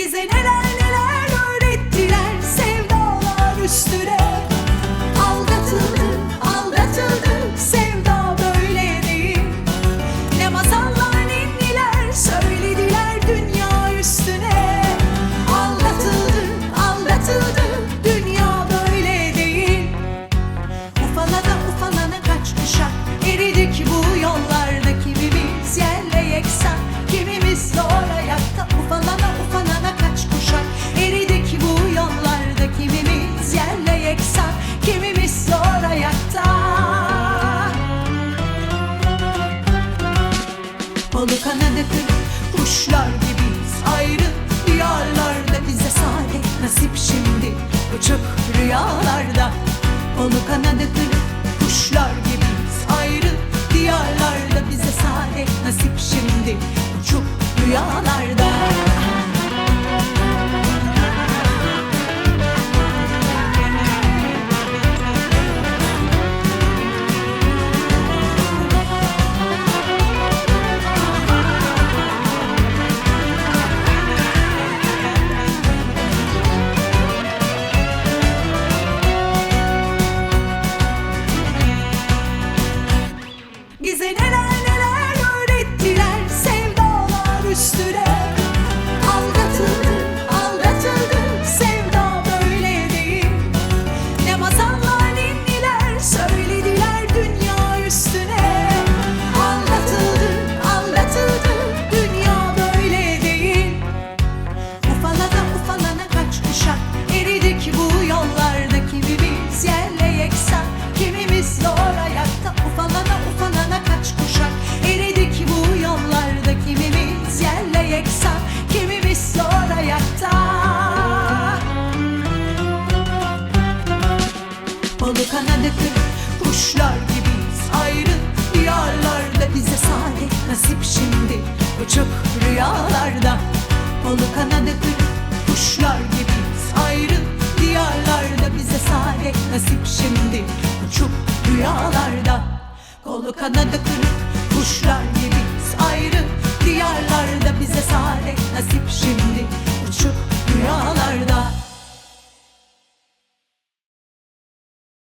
Bize neler neler öğrettiler sevdalar üstüne. Aldatıldık, aldatıldık, sevda böyle değil. Ne masallar ninniler söylediler dünya üstüne. Aldatıldık, aldatıldık, dünya böyle değil. Ufalana ufalana kaç kuşak eridik bu yollarda. Kimimiz yerle yeksan, kimimiz zor ayakta. Ufalana ufalana kaç kuşak eridik bu yollarda. Kimimiz yerle yeksan, kimimiz zor ayakta. Kolu kanadı kırık kuşlar gibiyiz, ayrı diyarlarda. Bize saadet nasip şimdi uçuk rüyalarda. Kolu kanadı kırık kuşlar gibiyiz, ayrı diyarlarda. Bize saadet nasip şimdi uçuk rüyalarda. Bize neler neler öğrettiler sevdalar üstüne. Aldatıldık, aldatıldık, sevda böyle değil. Ne masallar ninniler söylediler dünya üstüne. Aldatıldık, aldatıldık, dünya böyle değil. Ufalana ufalana kaç kuşak eridik bu yollarda. Kimimiz yerle yeksan, kimimiz zor ayakta. Ufalana ufalana kaç kuşak eridik bu yollarda. Kimimiz yerle yeksan, kimimiz zor ayakta. Kolu kanadı kırık kuşlar gibiyiz, ayrı diyarlarda. Bize saadet nasip şimdi uçuk rüyalarda.